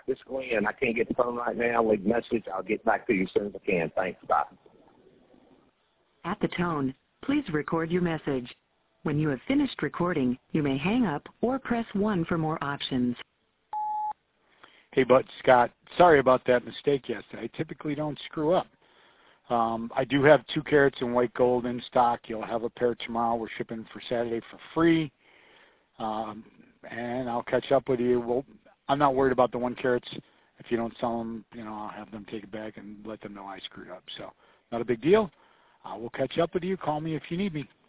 This is Glenn. I can't get the phone right now. Leave a message. I'll get back to you as soon as I can. Thanks. Bye. At the tone, please record your message. When you have finished recording, you may hang up or press 1 for more options. Hey, Bud, Scott, sorry about that mistake yesterday. I typically don't screw up. I do have 2 carats in white gold in stock. You'll have a pair tomorrow. We're shipping for Saturday for free. And I'll catch up with you. Well, I'm not worried about the 1 carats. If you don't sell them, I'll have them take it back and let them know I screwed up. So not a big deal. We'll catch up with you. Call me if you need me.